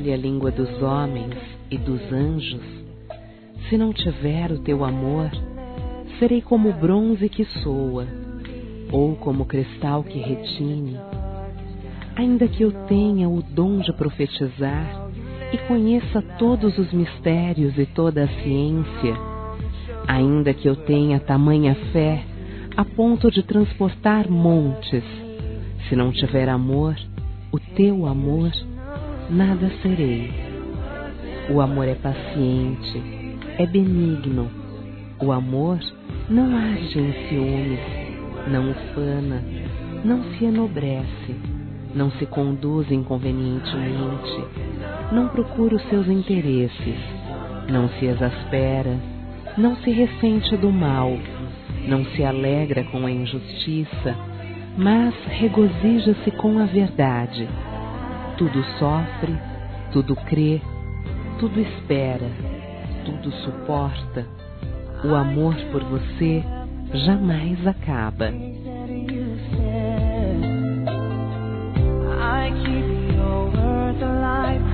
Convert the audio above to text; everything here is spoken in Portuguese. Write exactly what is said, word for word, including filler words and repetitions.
fale a língua dos homens e dos anjos, se não tiver o teu amor, serei como o bronze que soa, ou como o cristal que retine. Ainda que eu tenha o dom de profetizar e conheça todos os mistérios e toda a ciência, ainda que eu tenha tamanha fé a ponto de transportar montes, se não tiver amor, o teu amor, nada serei. O amor é paciente, é benigno. O amor não age em ciúmes, não ufana, não se enobrece, não se conduz inconvenientemente, não procura os seus interesses, não se exaspera, não se ressente do mal, não se alegra com a injustiça, mas regozija-se com a verdade. Tudo sofre, tudo crê, tudo espera, tudo suporta. O amor por você jamais acaba. I keep your words alive.